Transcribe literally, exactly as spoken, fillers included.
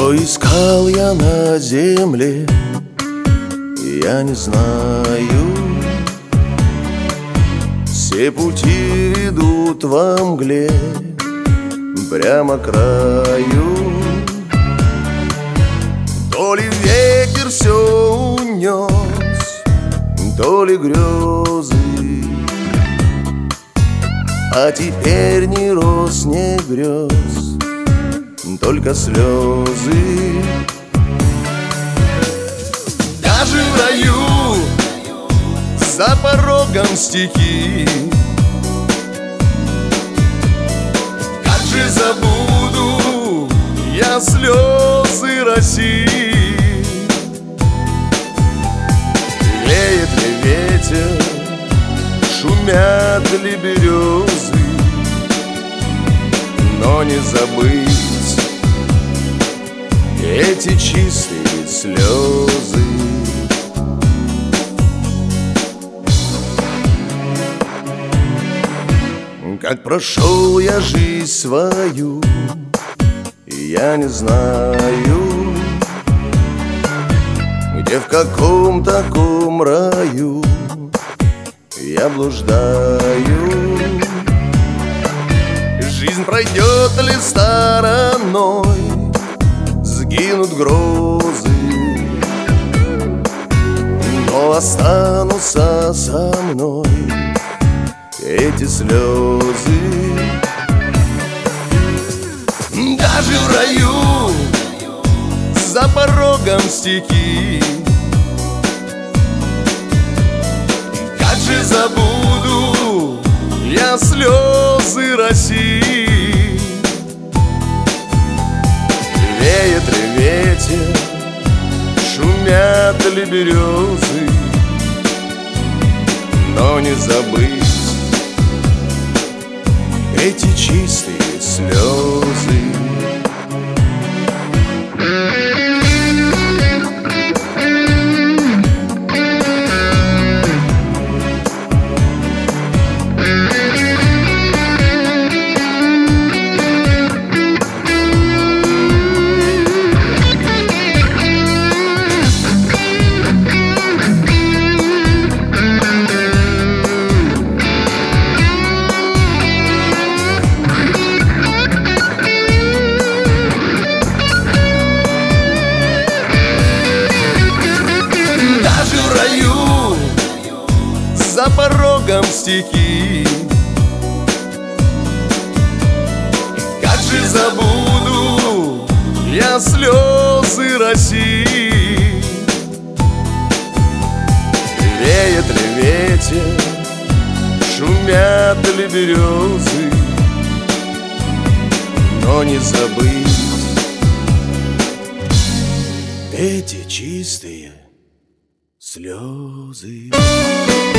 Что искал я на земле, я не знаю. Все пути ведут во мгле прямо к краю. То ли ветер все унес, то ли грезы, а теперь ни роз, ни грез, только слезы. Даже в раю, за порогом стихи, как же забуду я слезы России. Веет ли ветер, шумят ли березы, но не забыть эти чистые слезы. Как прошел я жизнь свою, я не знаю, где, в каком таком раю я блуждаю. Жизнь пройдет ли стороной, сгинут грозы, но останутся со мной эти слезы. Даже в раю, за порогом стихи, как же забуду я слезы России. Веет ли ветер, шумят ли березы, но не забыть эти чистые слезы. За порогом стихи, как же забуду я слезы России. Веет ли ветер, шумят ли березы, но не забыть эти чистые слезы.